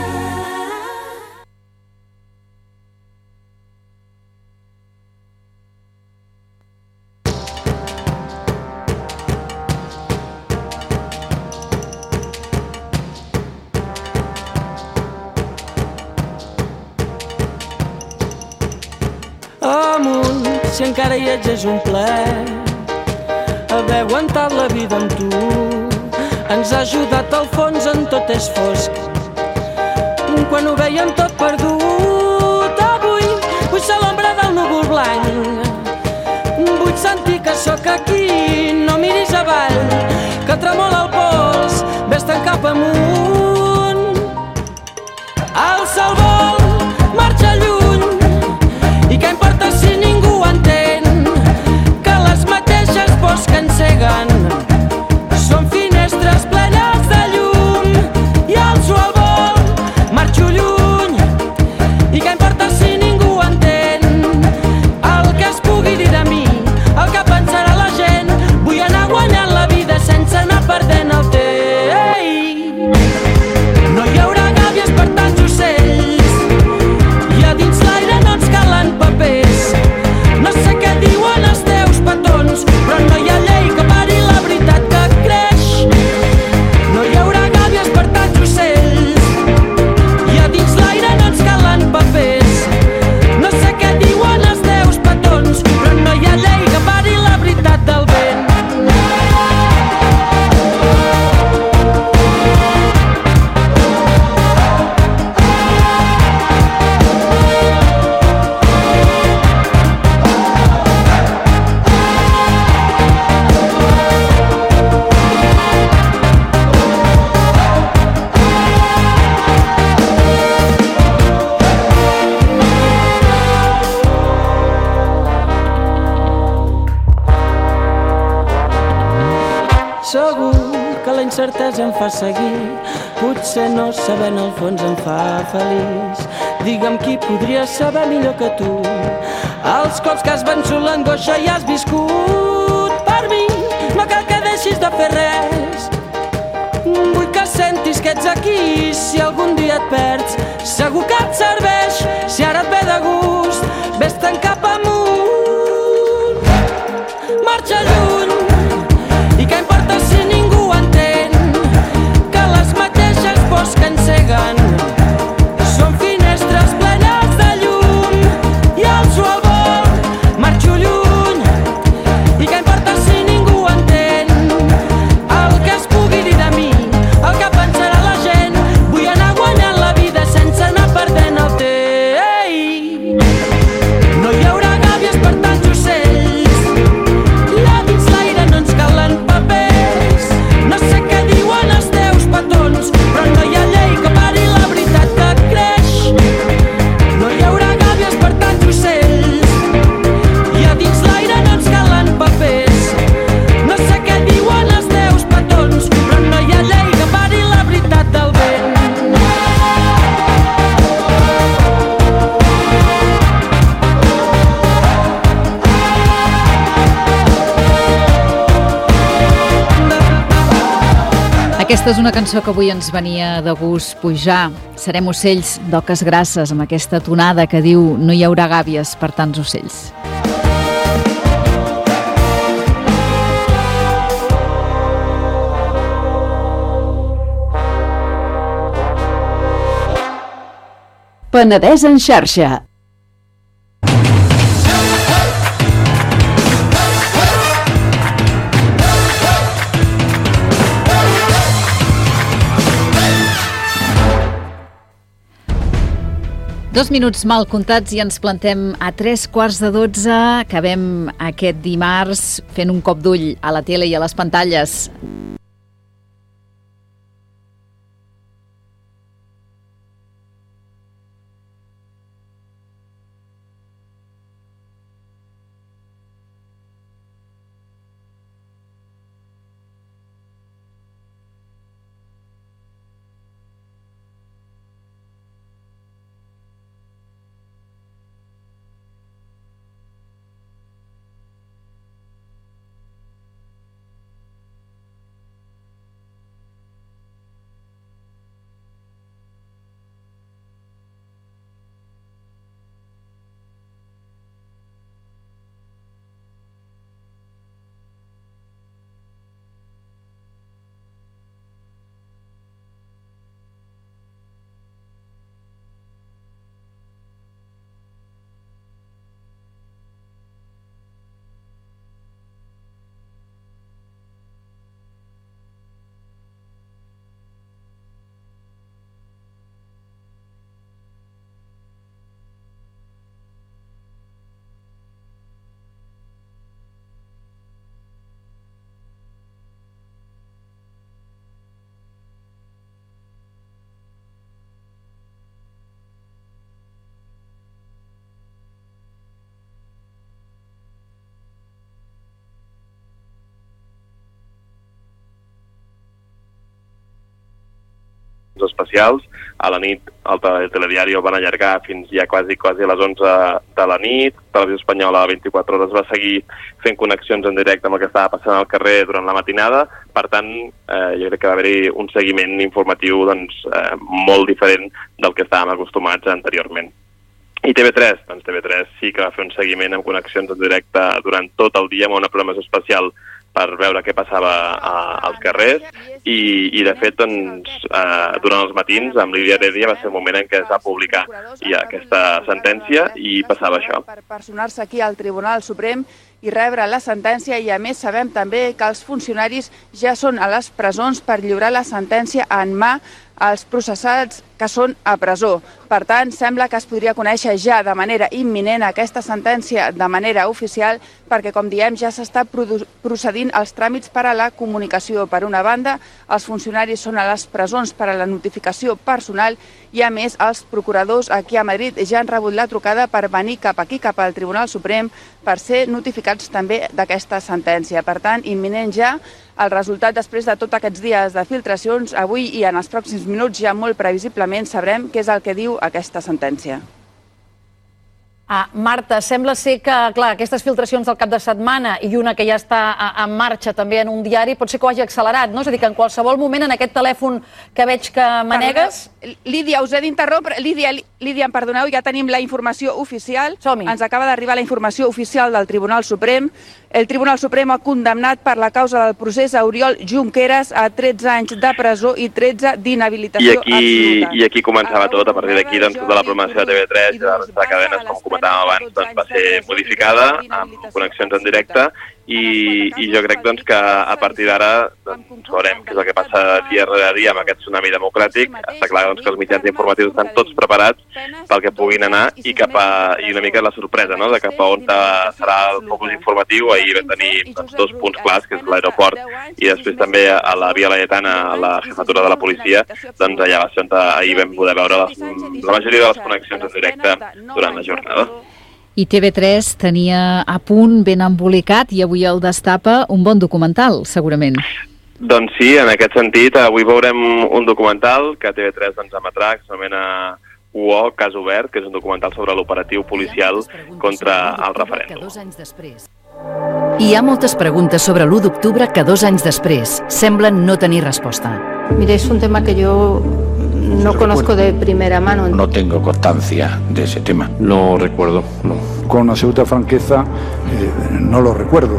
Amunt, si encara hi ets és un plaer haver aguantat la vida amb tu. Ens ha ajudat al fons en tot és fosc quan ho veiem tot perdut. Avui vull ser l'ombra del núvol blanc, vull sentir que sóc aquí. No miris avall, que tremola el pols, vés-te'n cap amunt. Alça el vol, marxa lluny, i què importa si ningú entén que les mateixes pors que enceguen són finestres plenes de llum. I alço el vol, marxo lluny, i què importa si ningú entén el que es pugui dir de mi, el que pensarà la gent. Vull anar guanyant la vida sense anar perdent el temps. No hi haurà gàbies per tants ocells, i a dins l'aire no ens calen papers. No sé què diuen els teus petons, però no hi ha llei que pari la veritat que creix. No hi haurà gàbies per tants ocells, i a dins l'aire no ens calen papers. No sé què diuen els teus petons, però no hi ha llei que pari la veritat del vent. Segur que la incertesa em fa seguir, potser no sabent al fons em fa feliç. Digue'm qui podria saber millor que tu els cops que has vençut l'angoixa i has viscut. Per mi no cal que deixis de fer res, vull que sentis que ets aquí. Si algun dia et perds, segur que et serveix. Si ara et ve de gust, vés-te'n cap amunt. Marxa lluny, i què importa si ningú entén que les mateixes pors que enceguen són finestres plenes de llum. I alço el vol, marxo lluny, i què importa si ningú entén el que es pugui dir de mi, el que pensarà la gent. Vull anar guanyant la vida sense anar perdent el temps. No hi haurà gàbies per tants ocells, i a dins l'aire no ens calen papers. No sé què diuen els teus petons, però no hi ha llei que pari la veritat que creix. No hi haurà gàbies per tants ocells, i a dins l'aire no ens calen papers. No sé què diuen els teus petons, però no hi ha llei que pari la veritat del vent.
Aquesta és una cançó que avui ens venia de gust pujar. Serem ocells d'oques grasses, amb aquesta tonada que diu no hi haurà gàbies per tants ocells.
Penedès en xarxa.
2 minuts mal comptats i ens plantem a 3:15. Acabem aquest dimarts fent un cop d'ull a la tele i a les pantalles.
especials. A la nit el telediari el van allargar fins ja quasi a les 11 de la nit. Televisió Espanyola a 24 hores va seguir fent connexions en directe amb el que estava passant al carrer durant la matinada. Per tant, jo crec que va haver-hi un seguiment informatiu molt diferent del que estàvem acostumats anteriorment. I TV3? Doncs TV3 sí que va fer un seguiment amb connexions en directe durant tot el dia amb una programació especial per veure què passava als carrers i de fet, durant els matins, amb Lídia Heredia va ser el moment en què es va publicar ja aquesta sentència i passava això.
Per personar-se aquí al Tribunal Suprem i rebre la sentència i, a més, sabem també que els funcionaris ja són a les presons per lliurar la sentència en mà als processats que són a presó. Per tant, sembla que es podria conèixer ja de manera imminent aquesta sentència de manera oficial perquè, com diem, ja s'està procedint als tràmits per a la comunicació. Per una banda, els funcionaris són a les presons per a la notificació personal i, a més, els procuradors aquí a Madrid ja han rebut la trucada per venir cap aquí, cap al Tribunal Suprem, per ser notificats també d'aquesta sentència. Per tant, imminent ja el resultat després de tots aquests dies de filtracions. Avui i en els pròxims minuts ja molt previsiblement sabrem què és el que diu aquesta sentència.
Marta, sembla ser que, clar, aquestes filtracions del cap de setmana i una que ja està en marxa també en un diari, pot ser que ho hagi accelerat, no? És a dir, que en qualsevol moment en aquest telèfon que veig que manegues...
Lídia, us he d'interrompre. Lídia, em perdoneu, ja tenim la informació oficial. Ens acaba d'arribar la informació oficial del Tribunal Suprem. El Tribunal Suprem ha condemnat per la causa del procés a Oriol Junqueras a 13 anys de presó i 13 d'inhabilitació absoluta.
I aquí començava tot. A partir d'aquí, tota la programació de TV3 i de cadenes, com comentàvem abans, va ser modificada amb connexions en directe i jo crec que a partir d'ara veurem què és el que passa dia rere dia amb aquest tsunami democràtic. Està clar que els mitjans informatius estan tots preparats pel que puguin anar i una mica la sorpresa, no?, de cap a on serà el focus informatiu. Ahir vam tenir 2 punts clars, que és l'aeroport i després també a la Via Laietana, a la jefatura de la policia. Doncs allà va ser on ahir vam poder veure la majoria de les connexions en directe durant la jornada.
I TV3 tenia a punt, ben embolicat, i avui el destapa un bon documental, segurament.
Doncs sí, en aquest sentit, avui veurem un documental que TV3 emetrà, que s'anomena UO, Cas Obert, que és un documental sobre l'operatiu policial contra el referèndum.
Hi ha moltes preguntes sobre l'1 d'octubre que 2 anys després semblen no tenir resposta.
Mire, es un tema que yo no conozco de primera mano.
No tengo constancia de ese tema.
No recuerdo, no.
Con absoluta franqueza, no lo recuerdo.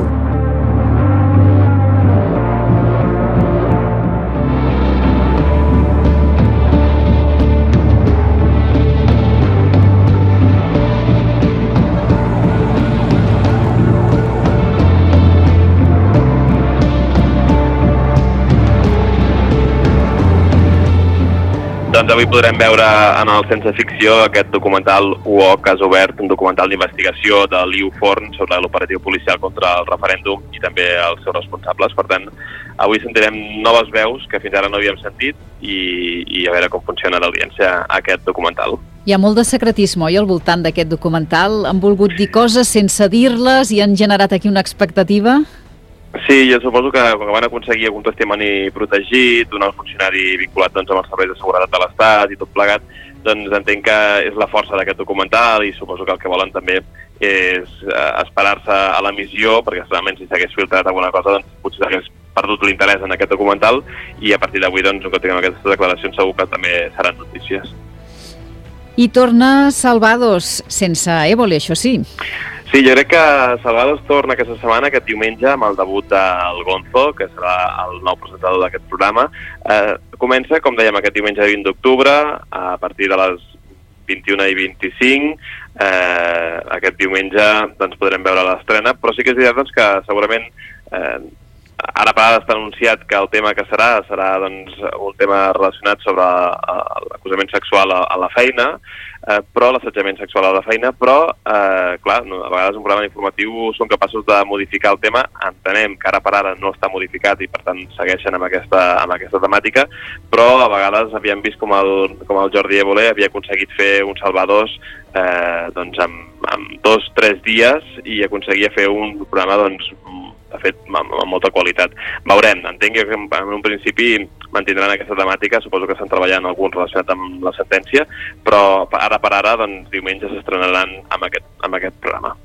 Doncs avui podrem veure en el Sense Ficció aquest documental UO Cas Obert, un documental d'investigació de Liu Forn sobre l'operatiu policial contra el referèndum i també els seus responsables. Per tant, avui sentirem noves veus que fins ara no havíem sentit i a veure com funciona l'audiència aquest documental.
Hi ha molt de secretisme, oi, al voltant d'aquest documental? Han volgut dir coses sense dir-les i han generat aquí una expectativa?
Sí, jo suposo que quan van aconseguir algun testimoni protegit, un alt funcionari vinculat doncs, amb els serveis de seguretat de l'Estat i tot plegat, doncs entenc que és la força d'aquest documental i suposo que el que volen també és esperar-se a l'emissió, perquè realment si s'hagués filtrat alguna cosa doncs potser s'hagués perdut l'interès en aquest documental i a partir d'avui, doncs, un cop tinguem aquestes declaracions segur que també seran notícies.
I torna Salvados, sense Évole, això sí.
Sí, jo crec que Salvados torna aquesta setmana, aquest diumenge, amb el debut del Gonzo, que serà el nou presentador d'aquest programa. Comença, com dèiem, aquest diumenge 20 d'octubre, a partir de les 21:25. Aquest diumenge doncs, podrem veure l'estrena, però sí que és veritat doncs, que segurament ara per ara està anunciat que el tema que serà doncs, un tema relacionat sobre l'acusament sexual a la feina, però l'assetjament sexual a la feina, però, clar, a vegades un programa informatiu són capaços de modificar el tema. Entenem que ara per ara no està modificat i, per tant, segueixen amb aquesta temàtica, però a vegades havíem vist com el Jordi Évole havia aconseguit fer un Salvados doncs, amb 2-3 dies i aconseguia fer un programa doncs, de fet, amb molta qualitat. Veurem, entenc que en un principi mantindran aquesta temàtica, suposo que estan treballant alguns relacionat amb la sentència, però ara per ara, doncs, diumenge s'estrenaran amb aquest programa.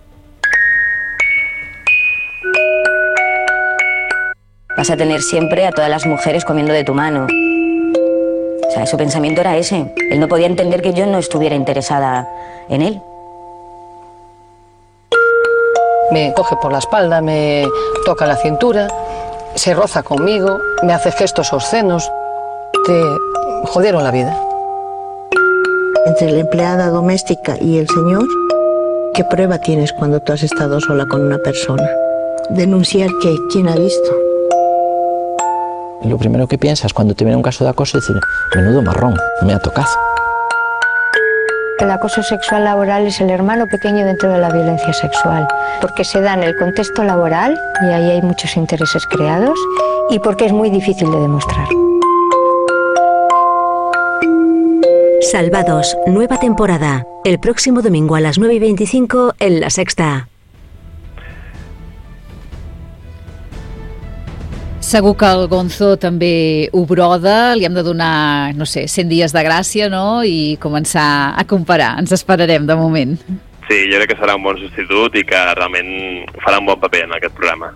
Vas a tener siempre a todas las mujeres comiendo de tu mano. O sea, su pensamiento era ese. Él no podía entender que yo no estuviera interesada en él.
Me coge por la espalda, me toca la cintura, se roza conmigo, me hace gestos obscenos. Te jodieron la vida.
Entre la empleada doméstica y el señor, ¿qué prueba tienes cuando tú has estado sola con una persona? ¿Denunciar qué? ¿Quién ha visto?
Lo primero que piensas cuando te viene un caso de acoso es decir, menudo marrón, me ha tocado.
El acoso sexual laboral es el hermano pequeño dentro de la violencia sexual, porque se da en el contexto laboral y ahí hay muchos intereses creados y porque es muy difícil de demostrar.
Salvados, nueva temporada. El próximo domingo a las 9:25 en La Sexta.
Segur que el Gonzo també ho broda, li hem de donar, no sé, 100 dies de gràcia, no?, i començar a comparar. Ens esperarem, de moment.
Sí, jo crec que serà un bon substitut i que realment farà un bon paper en aquest programa.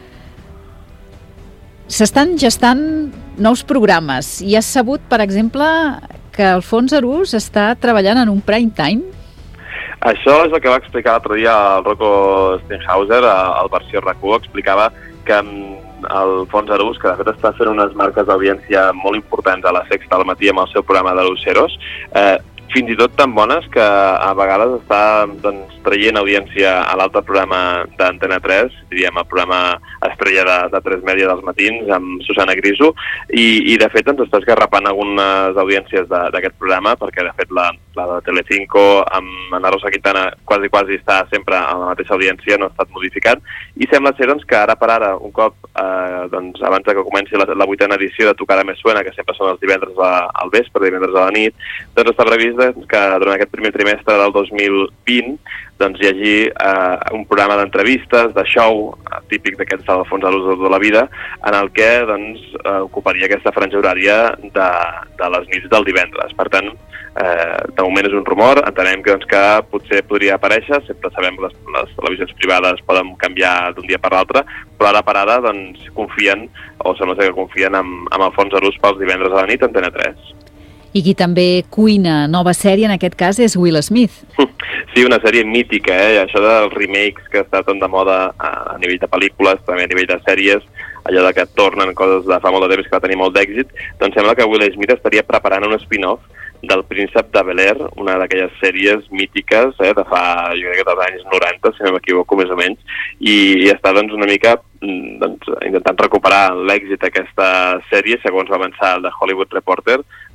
S'estan gestant nous programes i has sabut, per exemple, que Alfons Arús està treballant en un prime time?
Això és el que va explicar l'altre dia el Rocco Stenhauser, al versió RAC1, explicava que el Fons Arús, que de fet està fent unes marques d'audiència molt importants a La Sexta al matí amb el seu programa de Luceros, fins i tot tan bones que a vegades està doncs, traient audiència a l'altre programa d'Antena 3, diríem el programa estrella de 3 Media dels matins amb Susana Griso, i de fet ens està esgarrapant algunes audiències d'aquest programa, perquè de fet la de Telecinco amb Ana Rosa Quintana quasi està sempre a la mateixa audiència, no ha estat modificat, i sembla ser doncs, que ara per ara, un cop doncs, abans que comenci la 8ª edició de Tocada Me Suena, que sempre són els divendres al vespre, divendres a la nit, doncs està previst que durant aquest primer trimestre del 2020 doncs, hi hagi un programa d'entrevistes, de show, típic d'aquests d'Alfons Arús de tota la vida, en el que doncs, ocuparia aquesta franja horària de les nits del divendres. Per tant, de moment és un rumor, entenem que potser podria aparèixer, sempre sabem que les televisions privades poden canviar d'un dia per l'altre, però ara per ara doncs, confien, o sembla ser que confien amb Alfons Arús pels divendres a la nit a Antena 3.
I qui també cuina nova sèrie, en aquest cas, és Will Smith.
Sí, una sèrie mítica, això dels remakes que està tan de moda a nivell de pel·lícules, també a nivell de sèries, allò de que tornen coses de fa molt de temps que va tenir molt d'èxit, doncs sembla que Will Smith estaria preparant un spin-off del Príncep de Bel-Air, una d'aquelles sèries mítiques de fa, jo crec que dels anys 90, si no m'equivoco, més o menys, i està doncs, una mica intentant recuperar l'èxit d'aquesta sèrie, segons va avançar el de Hollywood Reporter,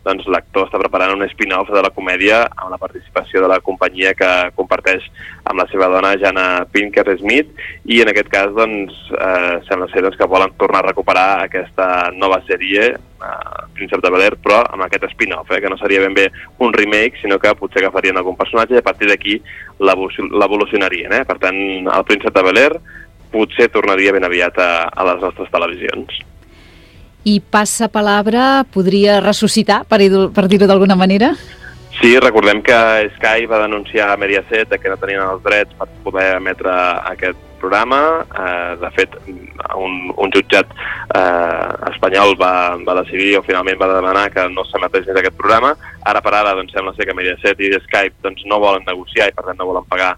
doncs l'actor està preparant un spin-off de la comèdia amb la participació de la companyia que comparteix amb la seva dona Jana Pinkett Smith, i en aquest cas doncs, sembla ser que volen tornar a recuperar aquesta nova sèrie, Príncep de Bel-Air, però amb aquest spin-off, que no seria ben bé un remake, sinó que potser agafarien algun personatge i a partir d'aquí l'evolucionarien. Per tant, el Príncep de Bel-Air potser tornaria ben aviat a les nostres televisions.
I Passapalabra podria ressuscitar, per dir-ho d'alguna manera?
Sí, recordem que Sky va denunciar a Mediaset que no tenien els drets per poder emetre aquest programa. De fet, un jutjat espanyol va decidir o finalment va demanar que no s'emetés aquest programa. Ara per ara doncs, sembla ser que Mediaset i Skype doncs, no volen negociar i per tant no volen pagar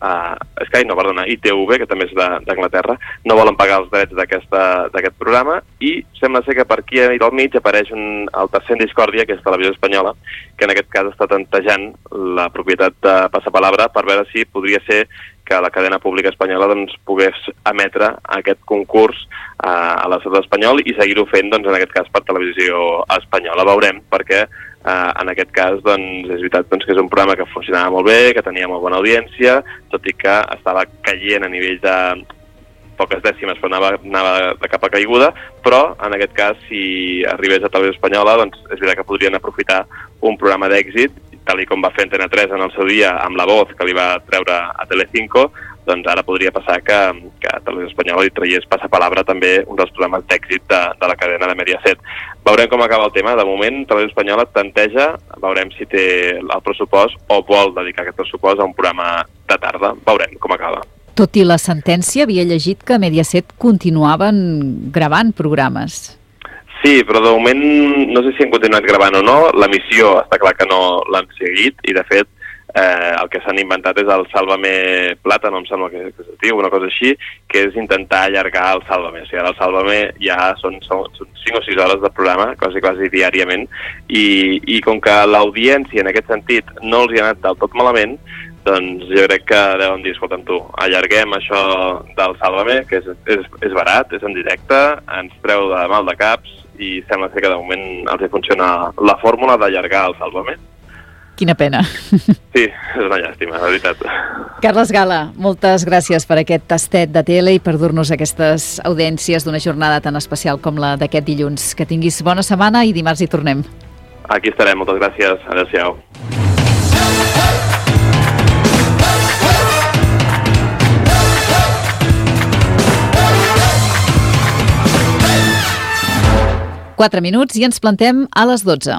ITV, que també és d'Anglaterra, no volen pagar els drets d'aquest programa, i sembla ser que per aquí al mig apareix el tercer en discòrdia, que és Televisió Espanyola, que en aquest cas està tantejant la propietat de Passapalabra per veure si podria ser que la cadena pública espanyola doncs, pogués emetre aquest concurs a l'estat espanyol i seguir-ho fent, doncs, en aquest cas, per Televisió Espanyola. Veurem, perquè en aquest cas doncs, és veritat doncs, que és un programa que funcionava molt bé, que tenia molt bona audiència, tot i que estava caient a nivell de poques dècimes, però anava de capa caiguda, però en aquest cas, si arribés a Televisió Espanyola, doncs és veritat que podrien aprofitar un programa d'èxit, tal com va fer Antena 3 en el seu dia amb La Voz, que li va treure a Telecinco, doncs ara podria passar que a Televisió Espanyola li traiés Passapalabra, també un dels programes d'èxit de la cadena de Mediaset. Veurem com acaba el tema. De moment, Televisió Espanyola tanteja, veurem si té el pressupost o vol dedicar aquest pressupost a un programa de tarda. Veurem com acaba.
Tot i la sentència, havia llegit que Mediaset continuaven gravant programes.
Sí, però de moment no sé si han continuat gravant o no. L'emissió està clar que no l'han seguit i, de fet, el que s'han inventat és el Sálvame Plata, no em sembla que es diu, una cosa així, que és intentar allargar el Sálvame. O sigui, ara el Sálvame ja són 5 o 6 hores de programa, quasi diàriament, i com que l'audiència en aquest sentit no els hi ha anat del tot malament, doncs jo crec que deuen dir, escolta'm tu, allarguem això del Sálvame, que és barat, és en directe, ens treu de mal de caps, i sembla ser que de moment els funciona la fórmula d'allargar el Sálvame.
Quina pena.
Sí, és una llàstima, la veritat.
Carles Gala, moltes gràcies per aquest tastet de tele i per dur-nos aquestes audiències d'una jornada tan especial com la d'aquest dilluns. Que tinguis bona setmana i dimarts hi tornem.
Aquí estarem, moltes gràcies. Adéu-siau.
Quatre minuts i ens plantem a les 12.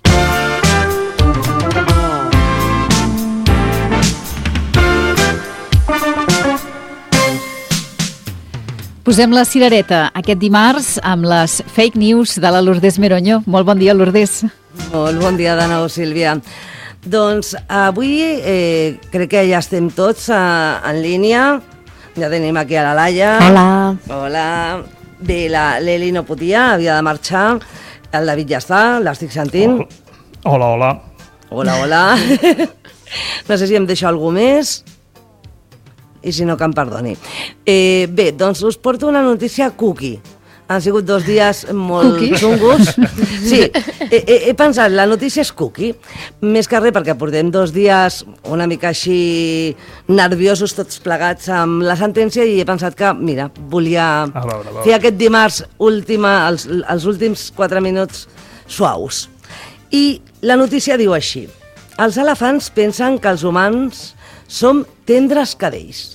Posem la cirereta aquest dimarts amb les fake news de la Lourdes Meroño. Molt bon dia, Lourdes.
Molt bon dia de nou, Sílvia. Doncs avui crec que ja estem tots en línia. Ja tenim aquí a la Laia.
Hola.
Hola. Bé, l'Eli no podia, havia de marxar. El David ja està, l'estic sentint.
Hola, hola.
Hola, hola. No sé si em deixo algú més. I si no, que em perdoni. Bé, doncs us porto una notícia cookie. Han sigut 2 dies molt xungos. Sí, he pensat, la notícia és cookie. Més que res perquè portem 2 dies una mica així nerviosos tots plegats amb la sentència i he pensat que, mira, volia fer aquest dimarts els últims 4 minuts suaus. I la notícia diu així. Els elefants pensen que els humans som tendres cadells.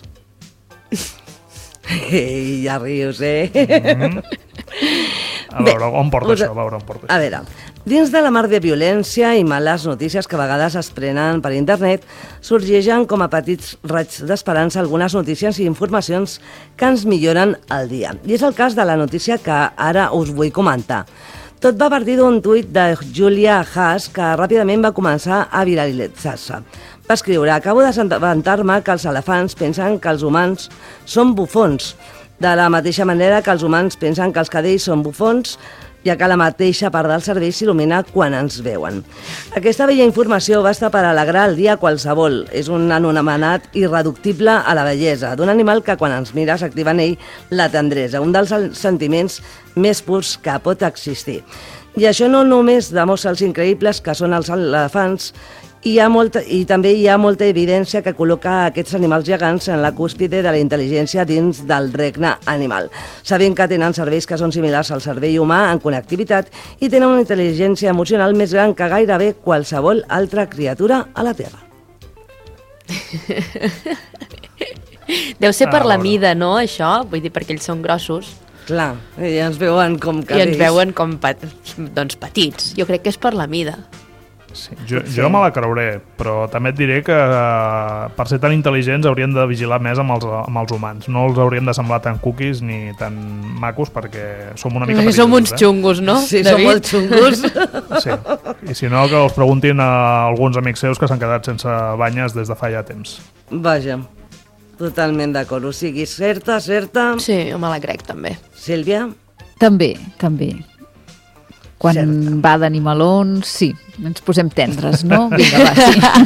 Ei, ja rius,
A veure, on porta això?
A veure, dins de la mar de violència i males notícies que a vegades es prenen per internet, sorgeixen com a petits raigs d'esperança algunes notícies i informacions que ens milloren el dia. I és el cas de la notícia que ara us vull comentar. Tot va partir d'un tuit de Julia Haas que ràpidament va començar a viralitzar-se. Va escriure: acabo d'assabentar-me que els elefants pensen que els humans són bufons, de la mateixa manera que els humans pensen que els cadells són bufons, ja que la mateixa part del cervell s'il·lumina quan ens veuen. Aquesta bella informació basta per alegrar el dia qualsevol. És un anomenat irreductible a la bellesa d'un animal que quan ens mira s'activa en ell la tendresa, un dels sentiments més purs que pot existir. I això no només demostra els increïbles que són els elefants, i també hi ha molta evidència que col·loca aquests animals gegants en la cúspide de la intel·ligència dins del regne animal. Sabent que tenen cervells que són similars al cervell humà en connectivitat i tenen una intel·ligència emocional més gran que gairebé qualsevol altra criatura a la Terra.
Deu ser per la mida, no, això? Vull dir, perquè ells són grossos.
Clar, i ens veuen com
cadis. I ens veuen com doncs, petits. Jo crec que és per la mida.
Sí, jo me la creuré, però també et diré que per ser tan intel·ligents haurien de vigilar més amb els humans. No els hauríem de semblar tan cookies ni tan macos perquè som una mica perillosos.
Som uns xungos, no?
Sí, som molt xungos.
Sí, i si no, que els preguntin a alguns amics seus que s'han quedat sense banyes des de fa ja temps.
Vaja, totalment d'acord. O sigui, certa...
Sí, jo me la crec, també.
Sílvia?
També. Quan va d'animalons, sí, ens posem tendres, no? Vinga, va,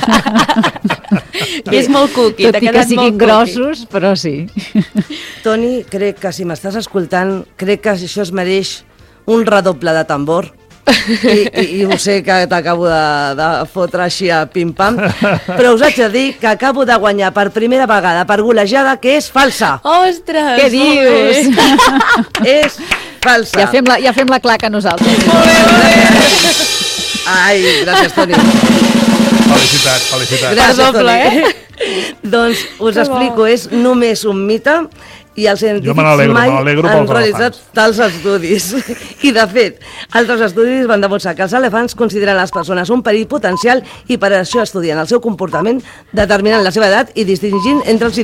sí.
És molt cookie,
t'ha quedat molt cookie. Tot i que siguin grossos, però sí.
Toni, crec que si m'estàs escoltant, crec que això es mereix un redoble de tambor. I ho sé que t'acabo de fotre així a pim-pam, però us haig de dir que acabo de guanyar per primera vegada per golejada, que és falsa.
Ostres!
Què dius?
És falsa.
Ja fem la claca nosaltres.
Ai, gràcies, Toni.
Felicitats.
Gràcies, Toni. Doncs us explico, és només un mite i els científics mai han realitzat tals estudis. I, de fet, altres estudis van demostrar que els elefants consideren les persones un perill potencial i per això estudien el seu comportament, determinant la seva edat i distingint entre els